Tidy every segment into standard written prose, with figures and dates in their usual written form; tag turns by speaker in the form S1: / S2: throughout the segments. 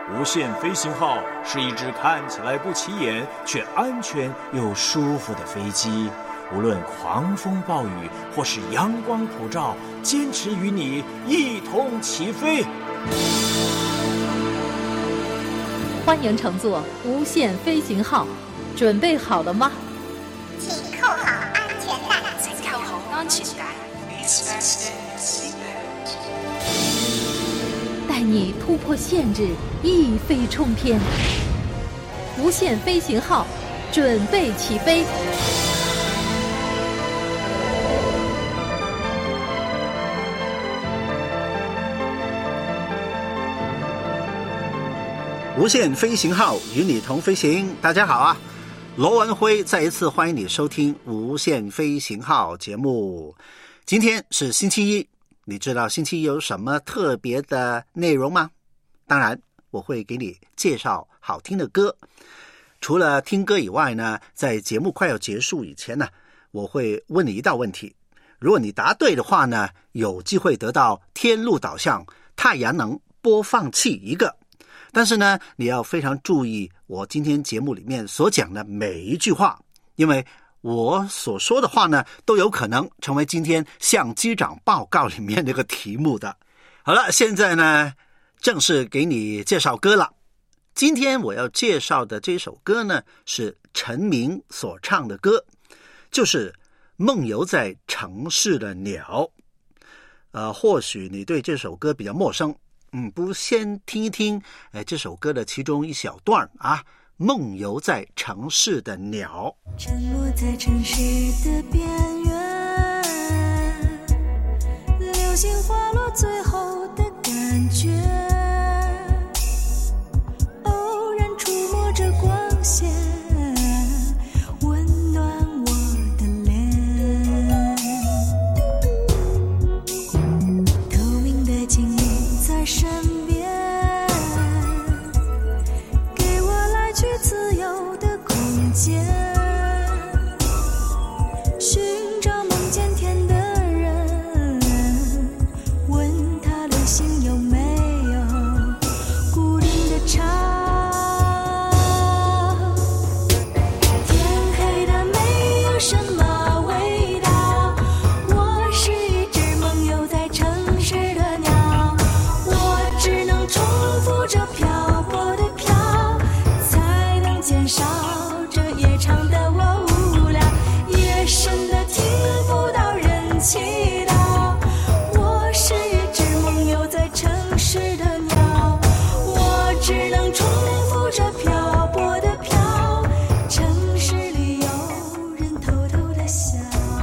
S1: 无限飞行号是一只看起来不起眼却安全又舒服的飞机，无论狂风暴雨或是阳光普照，坚持与你一同起飞。
S2: 欢迎乘坐无限飞行号，准备好了吗？
S3: 请扣好安全带。
S4: 请扣好安全帶。
S2: 带你突破限制，一飞冲天。无限飞行号，准备起飞。
S5: 无限飞行号与你同飞行。大家好啊，罗文辉再一次欢迎你收听无限飞行号节目。今天是星期一，你知道星期一有什么特别的内容吗？当然我会给你介绍好听的歌。除了听歌以外呢，在节目快要结束以前呢，我会问你一道问题，如果你答对的话呢，有机会得到天路导向太阳能播放器一个。但是呢，你要非常注意我今天节目里面所讲的每一句话，因为我所说的话呢，都有可能成为今天向机长报告里面那个题目的。好了，现在呢，正式给你介绍歌了。今天我要介绍的这首歌呢，是陈明所唱的歌，就是《梦游在城市的鸟》。或许你对这首歌比较陌生。不如先听一听这首歌的其中一小段啊，梦游在城市的鸟。
S6: 沉没在城市的边缘，流星滑落最后的感觉，偶然触摸着光线，温暖我的脸，透明的精灵在身边，给我来去自由的空间，寻找梦见天的人，问他旅行有没有固定的巢。天黑的没有什么味道，我是一只梦游在城市的鸟，只能重复着漂泊的漂，才能减少这夜长的我无聊，夜深的听不到人祈祷。我是一只梦游在城市的鸟，我只能重复着漂泊的漂，城市里有人偷偷的笑。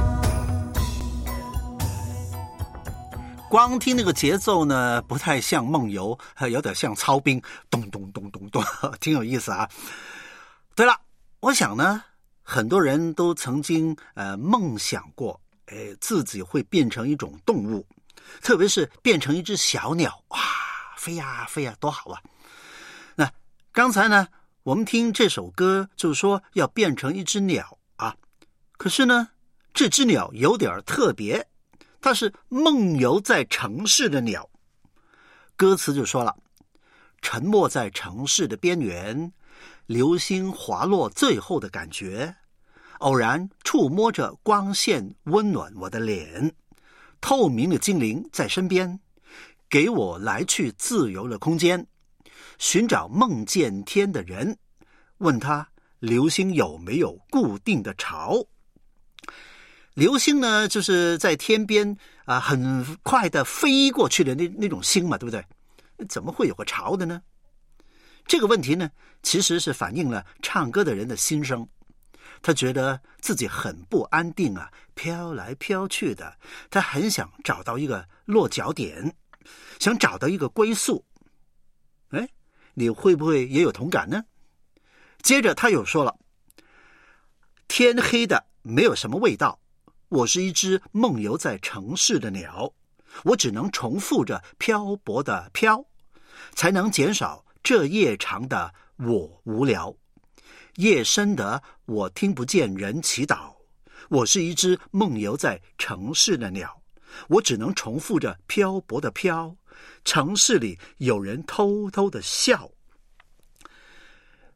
S5: 光听那个节奏呢，不太像梦游，有点像操兵，咚咚咚咚咚，挺有意思啊。对了，我想呢，很多人都曾经梦想过，自己会变成一种动物，特别是变成一只小鸟，哇，飞呀飞呀，多好啊！那刚才呢，我们听这首歌就是说要变成一只鸟啊，可是呢，这只鸟有点特别。它是梦游在城市的鸟，歌词就说了，沉没在城市的边缘，流星滑落最后的感觉，偶然触摸着光线，温暖我的脸，透明的精灵在身边，给我来去自由的空间，寻找梦见天的人，问他流星有没有固定的巢。流星呢，就是在天边很快的飞过去的那种星嘛，对不对？怎么会有个巢的呢？这个问题呢，其实是反映了唱歌的人的心声。他觉得自己很不安定啊，飘来飘去的，他很想找到一个落脚点，想找到一个归宿。你会不会也有同感呢？接着他又说了，天黑的没有什么味道，我是一只梦游在城市的鸟，我只能重复着漂泊的漂，才能减少这夜长的我无聊。夜深的我听不见人祈祷，我是一只梦游在城市的鸟，我只能重复着漂泊的漂，城市里有人偷偷的笑。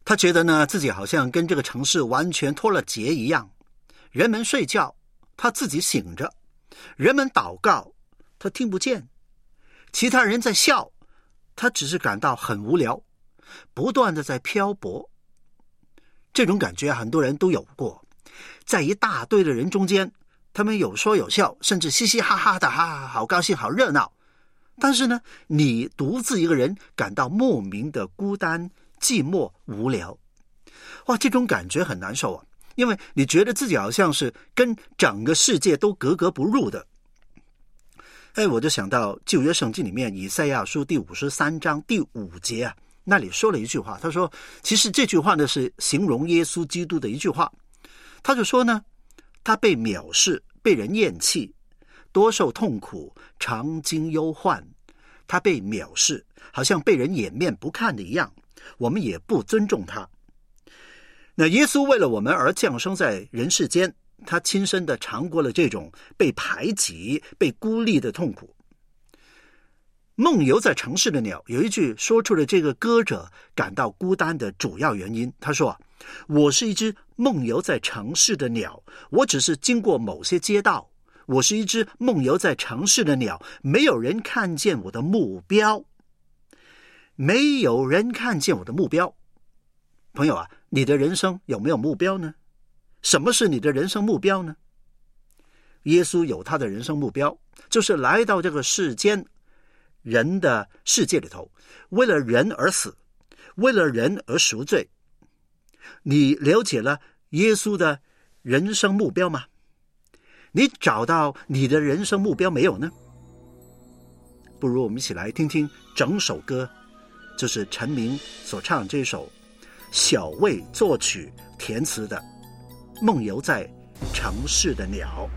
S5: 他觉得呢，自己好像跟这个城市完全脱了节一样。人们睡觉，他自己醒着；人们祷告，他听不见；其他人在笑，他只是感到很无聊，不断的在漂泊。这种感觉很多人都有过，在一大堆的人中间，他们有说有笑，甚至嘻嘻哈哈的，好高兴，好热闹。但是呢，你独自一个人感到莫名的孤单、寂寞、无聊。哇，这种感觉很难受啊，因为你觉得自己好像是跟整个世界都格格不入的。我就想到旧约圣经里面以赛亚书第53章第5节啊，那里说了一句话，他说，其实这句话呢是形容耶稣基督的一句话。他就说呢，他被藐视，被人厌弃，多受痛苦，常经忧患。他被藐视，好像被人掩面不看的一样，我们也不尊重他。那耶稣为了我们而降生在人世间，他亲身的尝过了这种被排挤、被孤立的痛苦。梦游在城市的鸟有一句说出了这个歌者感到孤单的主要原因。他说，我是一只梦游在城市的鸟，我只是经过某些街道，我是一只梦游在城市的鸟，没有人看见我的目标。没有人看见我的目标。朋友啊，你的人生有没有目标呢？什么是你的人生目标呢？耶稣有他的人生目标，就是来到这个世间人的世界里头，为了人而死，为了人而赎罪。你了解了耶稣的人生目标吗？你找到你的人生目标没有呢？不如我们一起来听听整首歌，就是陈明所唱这首小魏作曲填词的《梦游在城市的鸟》。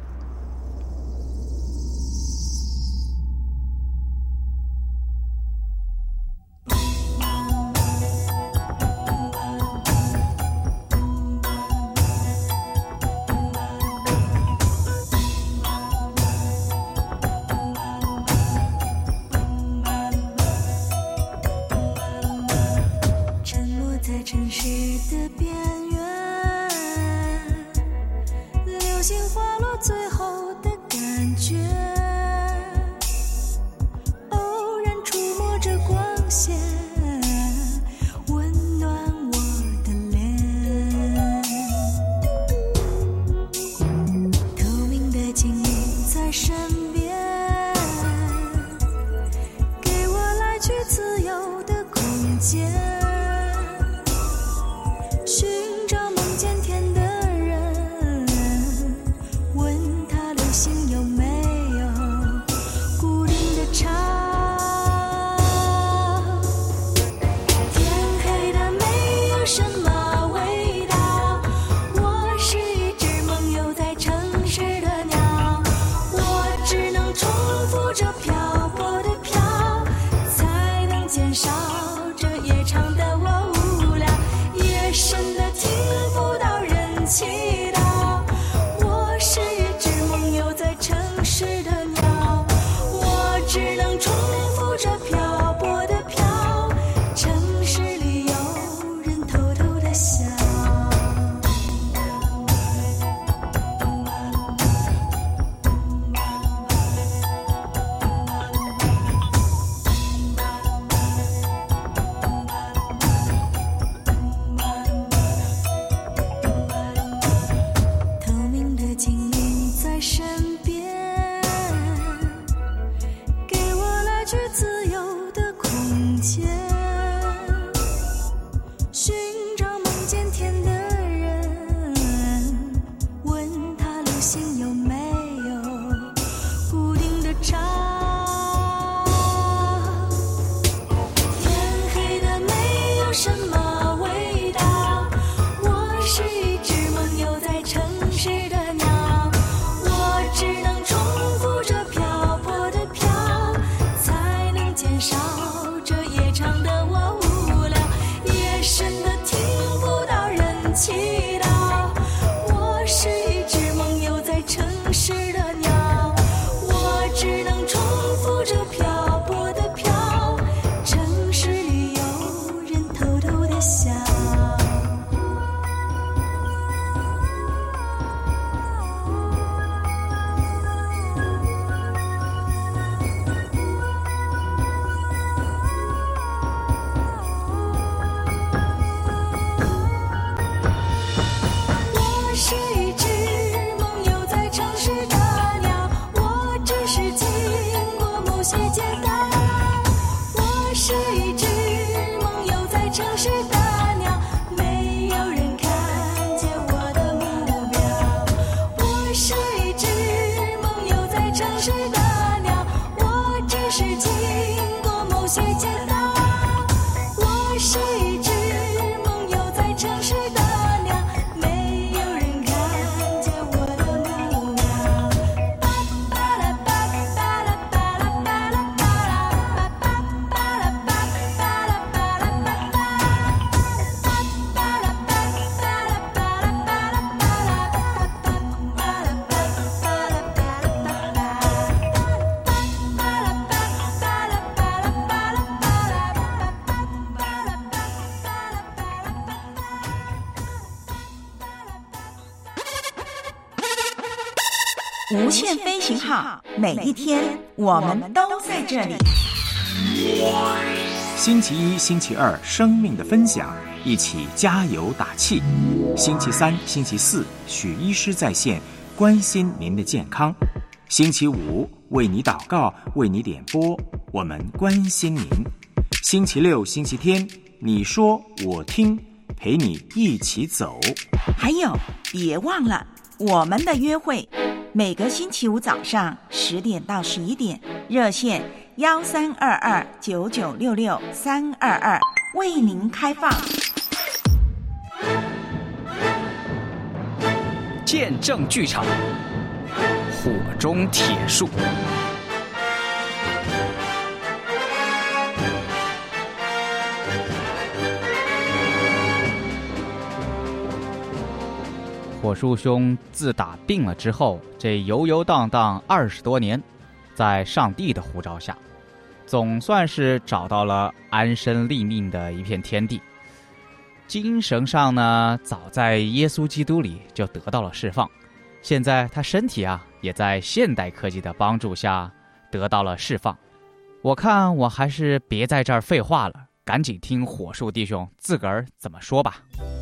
S6: 城市的边缘，流星滑落些街道。我是一只梦游在城市的鸟，没有人看见我的木鸟。巴拉巴巴拉巴拉巴拉巴拉巴巴巴拉巴巴拉巴拉巴巴巴拉巴巴拉巴拉巴拉巴拉巴拉巴巴巴拉巴
S7: 无限飞行号，每一天我们都在这里。
S1: 星期一、星期二，生命的分享，一起加油打气。星期三、星期四，许医师在线，关心您的健康。星期五，为你祷告，为你点播，我们关心您。星期六、星期天，你说我听，陪你一起走。
S7: 还有，别忘了我们的约会，每个星期五早上10点到11点，热线13229966-322为您开放。
S8: 见证剧场，火中铁树。
S9: 火树兄自打病了之后，这游游荡荡20多年，在上帝的呼召下，总算是找到了安身立命的一片天地。精神上呢，早在耶稣基督里就得到了释放，现在他身体也在现代科技的帮助下得到了释放。我看我还是别在这儿废话了，赶紧听火树弟兄自个儿怎么说吧。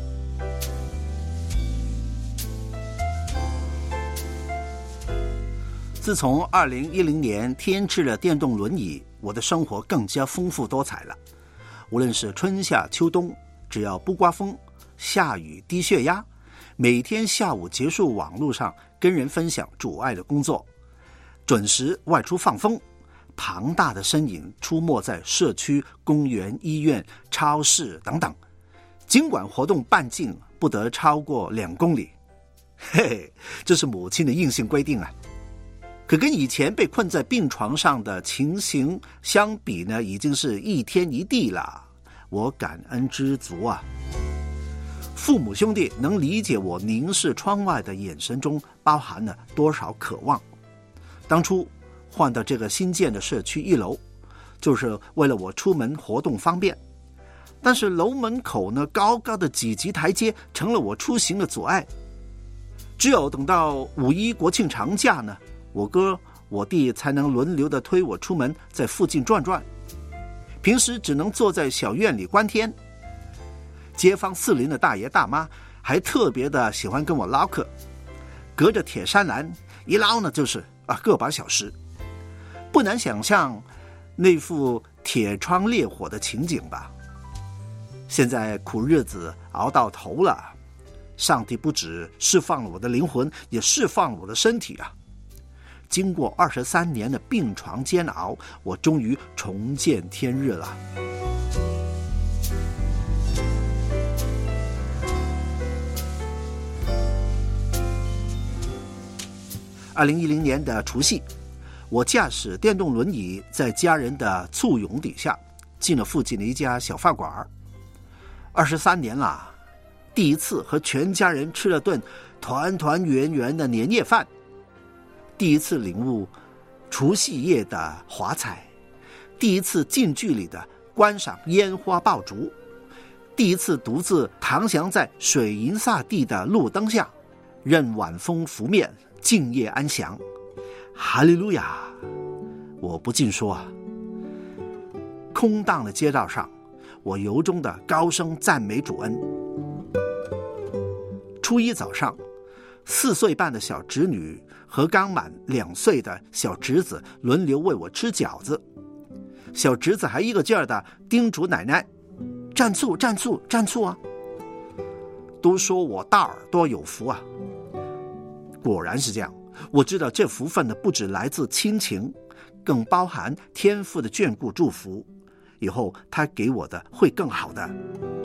S5: 自从2010年添置了电动轮椅，我的生活更加丰富多彩了。无论是春夏秋冬，只要不刮风、下雨、低血压，每天下午结束网络上跟人分享主爱的工作，准时外出放风，庞大的身影出没在社区、公园、医院、超市等等。尽管活动半径不得超过2公里，嘿嘿，这是母亲的硬性规定啊。可跟以前被困在病床上的情形相比呢，已经是一天一地了。我感恩知足啊！父母兄弟能理解我凝视窗外的眼神中包含了多少渴望。当初换到这个新建的社区1楼，就是为了我出门活动方便。但是楼门口呢，高高的几级台阶成了我出行的阻碍。只有等到5·1国庆长假呢，我哥我弟才能轮流的推我出门，在附近转转。平时只能坐在小院里观天。街坊四邻的大爷大妈还特别的喜欢跟我唠嗑，隔着铁栅栏一唠呢就是个把小时。不难想象那副铁窗烈火的情景吧。现在苦日子熬到头了，上帝不只释放了我的灵魂，也释放了我的身体啊。经过23年的病床煎熬，我终于重见天日了。2010年的除夕，我驾驶电动轮椅，在家人的簇拥底下，进了附近的一家小饭馆。23年了，第一次和全家人吃了顿团团圆圆的年夜饭。第一次领悟除夕夜的华彩，第一次近距离的观赏烟花爆竹，第一次独自躺翔在水银洒地的路灯下，任晚风拂面，静夜安详。哈利路亚！我不禁说空荡的街道上，我由衷的高声赞美主恩。初一早上，4岁半的小侄女和刚满2岁的小侄子轮流喂我吃饺子，小侄子还一个劲儿的叮嘱奶奶：“蘸醋，蘸醋，蘸醋啊！”都说我大耳朵有福啊，果然是这样。我知道这福分呢，不只来自亲情，更包含天父的眷顾祝福。 以后他给我的会更好的。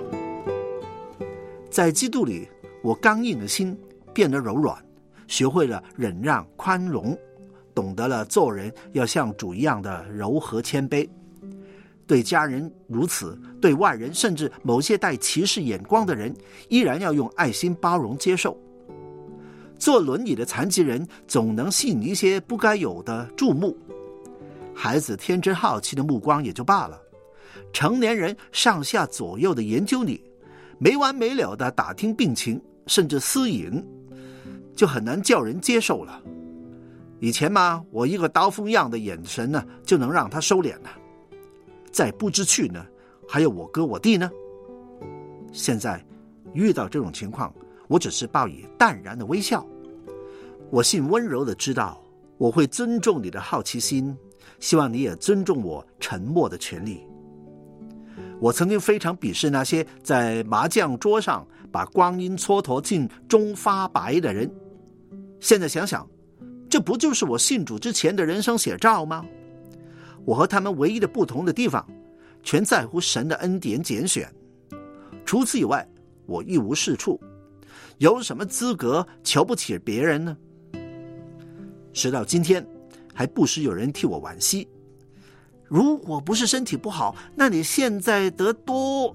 S5: 在基督里，我刚硬的心变得柔软，学会了忍让宽容，懂得了做人要像主一样的柔和谦卑。对家人如此，对外人甚至某些带歧视眼光的人，依然要用爱心包容接受。坐轮椅的残疾人总能吸引一些不该有的注目，孩子天真好奇的目光也就罢了，成年人上下左右的研究你，没完没了的打听病情，甚至私隐，就很难叫人接受了。以前嘛，我一个刀锋样的眼神呢，就能让他收敛了。再不知去呢，还有我哥我弟呢。现在遇到这种情况，我只是报以淡然的微笑。我信温柔的知道，我会尊重你的好奇心，希望你也尊重我沉默的权利。我曾经非常鄙视那些在麻将桌上把光阴蹉跎进中发白的人。现在想想，这不就是我信主之前的人生写照吗？我和他们唯一的不同的地方，全在乎神的恩典拣选。除此以外，我一无是处，有什么资格瞧不起别人呢？直到今天，还不时有人替我惋惜。如果不是身体不好，那你现在得多……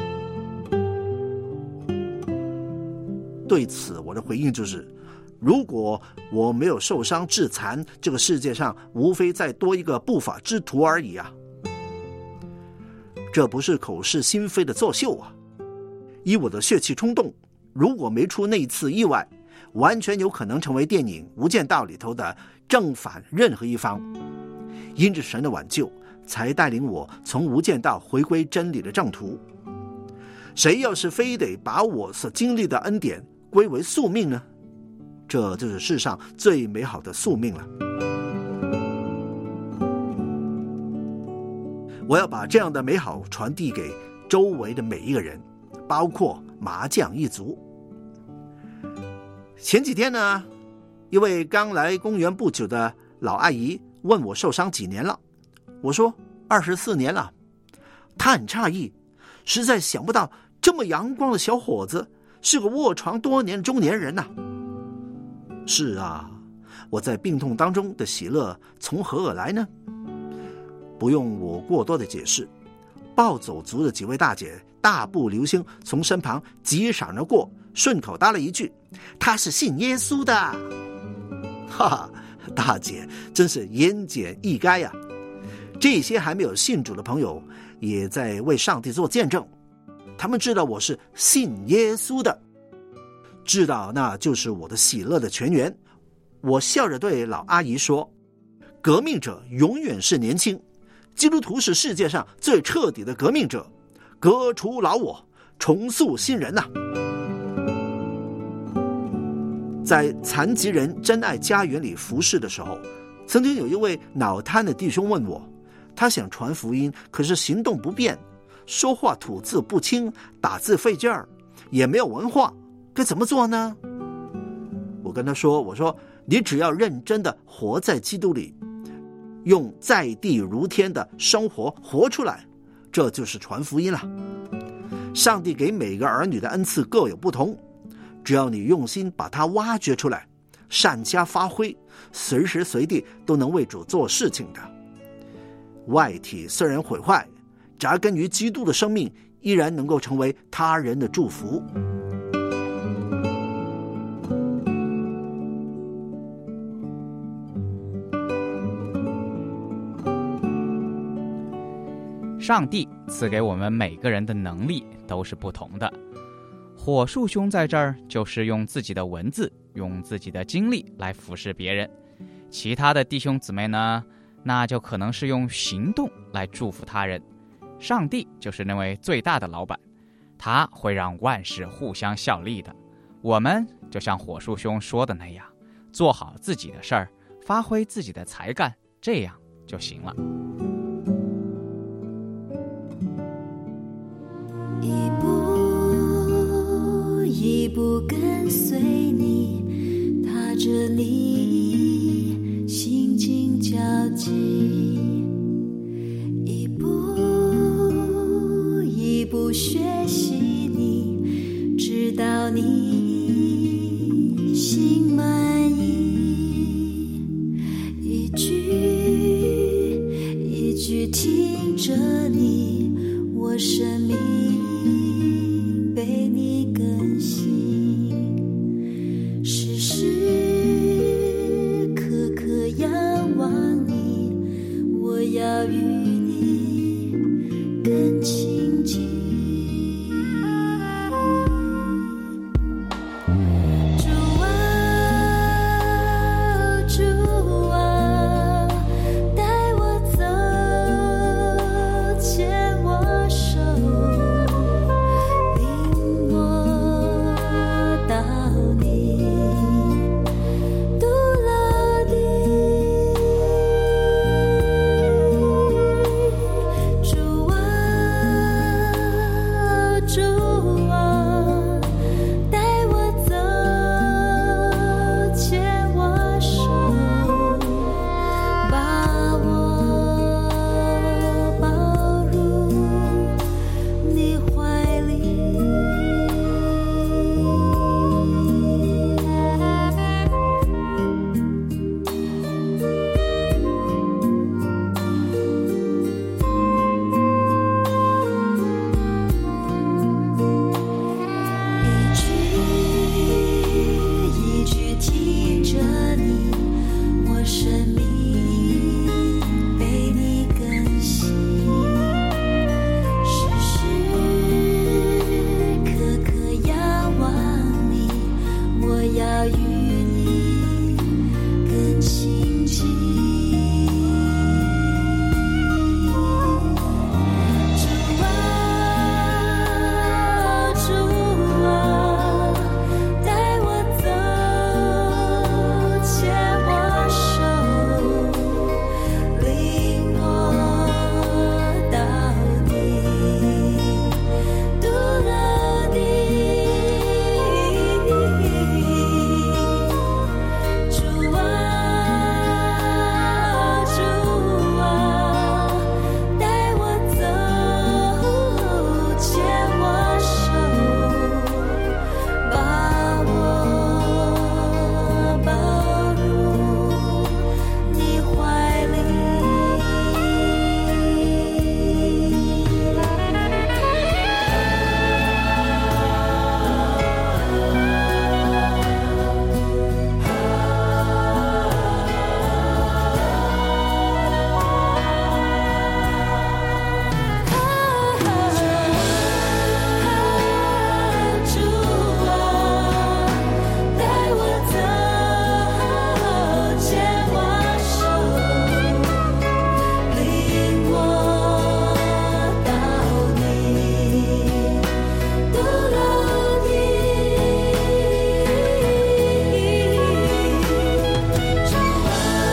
S5: 对此，我的回应就是：如果我没有受伤致残，这个世界上无非再多一个不法之徒而已啊！这不是口是心非的作秀啊！以我的血气冲动，如果没出那一次意外，完全有可能成为电影《无间道》里头的正反任何一方。因着神的挽救，才带领我从无间道回归真理的正途。谁要是非得把我所经历的恩典归为宿命呢？这就是世上最美好的宿命了。我要把这样的美好传递给周围的每一个人，包括麻将一族。前几天呢，一位刚来公园不久的老阿姨问我受伤几年了，我说24年了。她很诧异，实在想不到这么阳光的小伙子是个卧床多年的中年人呐。是啊，我在病痛当中的喜乐从何而来呢？不用我过多的解释，暴走族的几位大姐大步流星从身旁急闪而过，顺口搭了一句：“他是信耶稣的。”哈哈，大姐真是言简意赅呀！这些还没有信主的朋友也在为上帝做见证，他们知道我是信耶稣的，知道那就是我的喜乐的泉源。我笑着对老阿姨说：“革命者永远是年轻，基督徒是世界上最彻底的革命者，革除老我，重塑新人呐！”在残疾人真爱家园里服侍的时候，曾经有一位脑瘫的弟兄问我，他想传福音，可是行动不便，说话吐字不清，打字费劲儿，也没有文化，该怎么做呢？我跟他说，我说你只要认真的活在基督里，用在地如天的生活活出来，这就是传福音了。上帝给每个儿女的恩赐各有不同，只要你用心把它挖掘出来，善加发挥，随时随地都能为主做事情的。外体虽然毁坏，扎根于基督的生命依然能够成为他人的祝福。
S9: 上帝赐给我们每个人的能力都是不同的。火树兄在这儿就是用自己的文字，用自己的经历来服侍别人，其他的弟兄姊妹呢，那就可能是用行动来祝福他人。上帝就是那位最大的老板，他会让万事互相效力的。我们就像火树兄说的那样，做好自己的事儿，发挥自己的才干，这样就行了。
S6: 一步一步跟随你，踏着你心境交集，一步学习你，直到你心满意，一句一句听着你，我生命被你更新，时时刻刻仰望你，我要与你更亲近。主啊，主啊，带我走，牵我手，领我到你独乐地。主啊，主啊，带我走，牵我手，把我抱入你怀里。一句一句听着你，我生命被你更新，时时刻刻仰望你，我要与你更亲近。主啊，主啊，带我走，牵我手，领我到你独乐地。主啊，主啊，带我走，牵我手，把我抱入你怀里。主啊，带我走，牵我手，领我到你独乐地。主啊，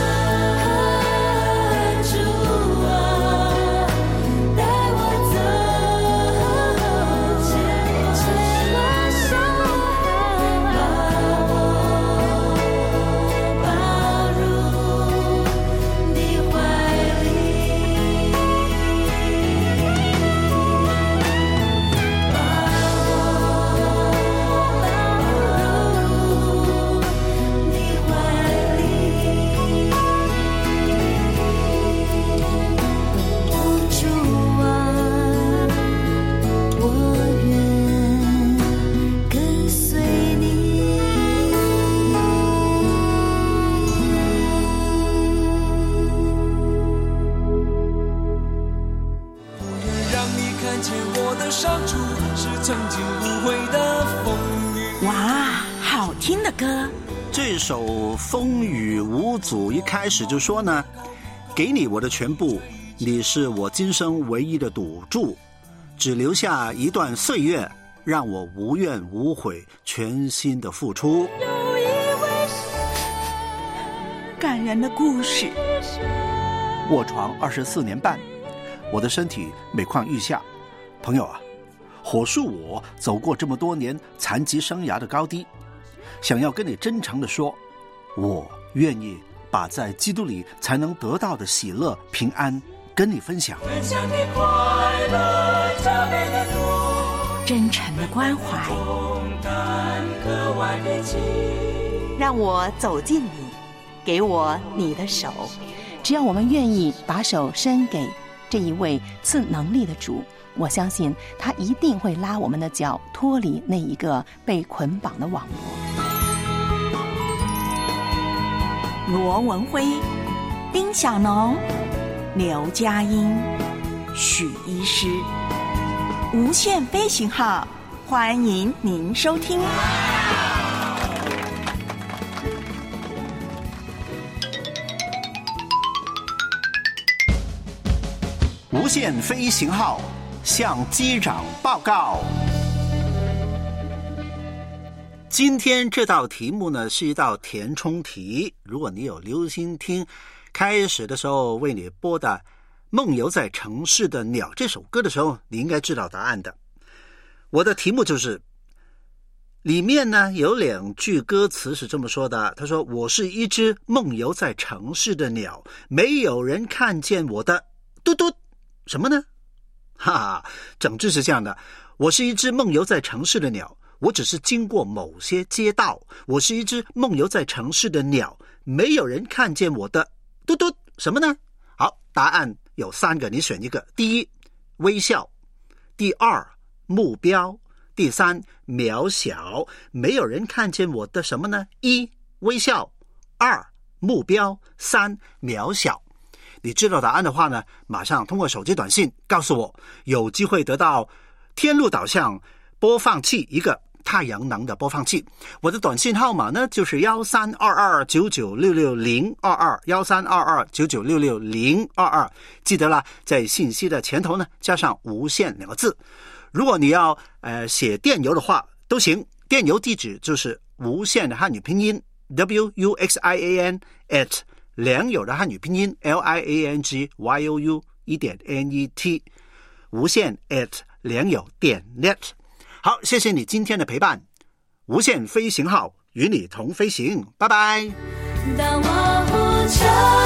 S6: 主啊，带我走，牵我手，把我抱入你怀里，把我抱入你怀里。主啊，我愿跟随你。
S10: 让你看见我的伤处，是曾经无悔的风雨。
S7: 哇，好听的歌！
S5: 这首《风雨无阻》一开始就说呢，给你我的全部，你是我今生唯一的赌注，只留下一段岁月，让我无怨无悔，全心的付出。
S7: 感人的故事。
S11: 卧床24年半，我的身体每况愈下。朋友啊，火树我走过这么多年残疾生涯的高低，想要跟你真诚地说，我愿意把在基督里才能得到的喜乐平安跟你分享。
S10: 分享你快乐，这边的路。
S7: 真诚的关怀。
S12: 让我走近你，给我你的手。只要我们愿意把手伸给这一位赐能力的主，我相信他一定会拉我们的脚脱离那一个被捆绑的网络。
S7: 罗文辉、丁小农、刘佳音、许医师，无限飞行号，欢迎您收听。
S11: 无限飞行号向机长报告。
S5: 今天这道题目呢是一道填充题，如果你有留心听开始的时候为你播的《梦游在城市的鸟》这首歌的时候，你应该知道答案的。我的题目就是里面呢有2句歌词是这么说的，他说我是一只梦游在城市的鸟，没有人看见我的嘟嘟什么呢？哈哈，整句是这样的，我是一只梦游在城市的鸟，我只是经过某些街道，我是一只梦游在城市的鸟，没有人看见我的嘟嘟什么呢？好，答案有3个，你选一个。第一，微笑；第2，目标；第3，渺小。没有人看见我的什么呢？1，微笑；2，目标；3，渺小。你知道答案的话呢，马上通过手机短信告诉我，有机会得到天路导向播放器一个，太阳能的播放器。我的短信号码呢就是1322996622，1322996622，记得啦，在信息的前头呢加上无限2个字。如果你要写电邮的话都行，电邮地址就是无限的汉语拼音 WUXIAN@ 良友的汉语拼音 LIANGYOU1.NET 无限 良友.net。 好，谢谢你今天的陪伴，无限飞行号与你同飞行，拜拜。
S6: 当我不求